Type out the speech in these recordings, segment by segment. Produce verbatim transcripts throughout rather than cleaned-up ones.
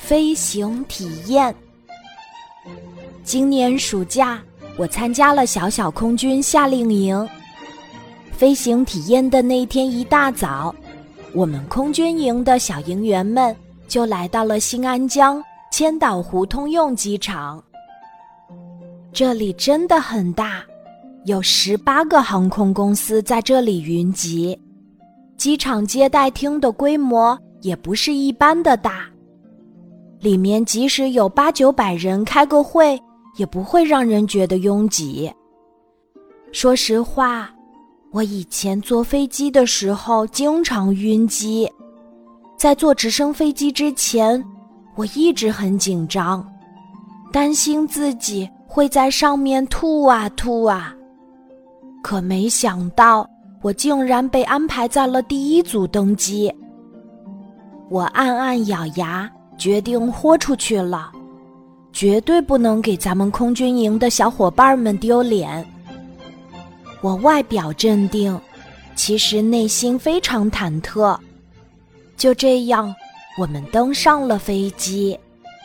飞行体验。今年暑假，我参加了小小空军夏令营。飞行体验的那天一大早，我们空军营的小营员们就来到了新安江千岛湖通用机场。这里真的很大，有十八个航空公司在这里云集。机场接待厅的规模也不是一般的大，里面即使有八九百人开个会，也不会让人觉得拥挤。说实话，我以前坐飞机的时候经常晕机，在坐直升飞机之前，我一直很紧张，担心自己会在上面吐啊吐啊。可没想到，我竟然被安排在了第一组登机。我暗暗咬牙，决定豁出去了，绝对不能给咱们空军营的小伙伴们丢脸。我外表镇定，其实内心非常忐忑。就这样，我们登上了飞机。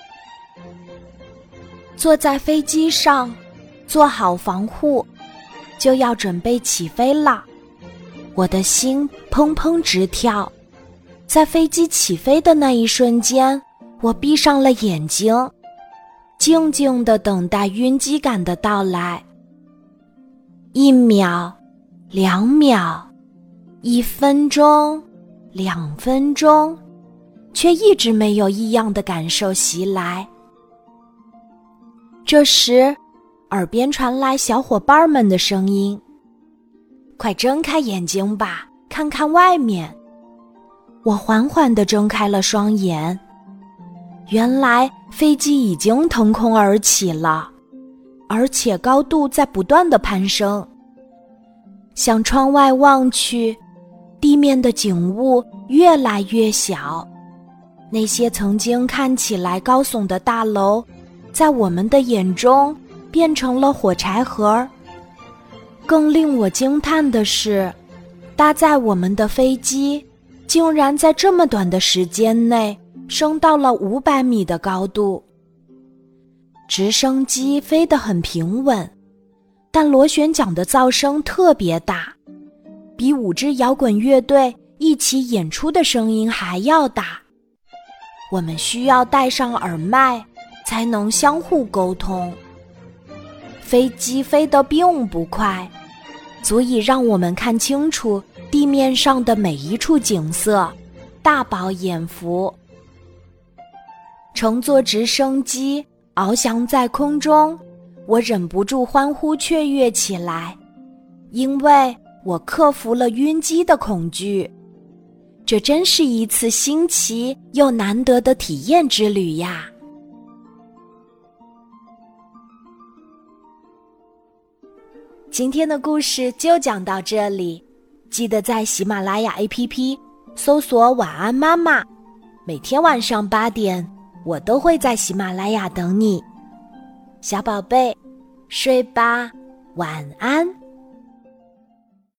坐在飞机上，做好防护，就要准备起飞了。我的心砰砰直跳，在飞机起飞的那一瞬间，我闭上了眼睛，静静地等待晕机感的到来。一秒，两秒，一分钟，两分钟，却一直没有异样的感受袭来。这时，耳边传来小伙伴们的声音：“快睁开眼睛吧，看看外面。”我缓缓地睁开了双眼，原来飞机已经腾空而起了，而且高度在不断地攀升。向窗外望去，地面的景物越来越小，那些曾经看起来高耸的大楼，在我们的眼中变成了火柴盒。更令我惊叹的是，搭载我们的飞机竟然在这么短的时间内升到了五百米的高度。直升机飞得很平稳，但螺旋桨的噪声特别大，比五支摇滚乐队一起演出的声音还要大。我们需要戴上耳麦才能相互沟通。飞机飞得并不快，足以让我们看清楚地面上的每一处景色，大饱眼福。乘坐直升机翱翔在空中，我忍不住欢呼雀跃起来，因为我克服了晕机的恐惧。这真是一次新奇又难得的体验之旅呀！今天的故事就讲到这里，记得在喜马拉雅 A P P 搜索晚安妈妈，每天晚上八点，我都会在喜马拉雅等你。小宝贝，睡吧，晚安。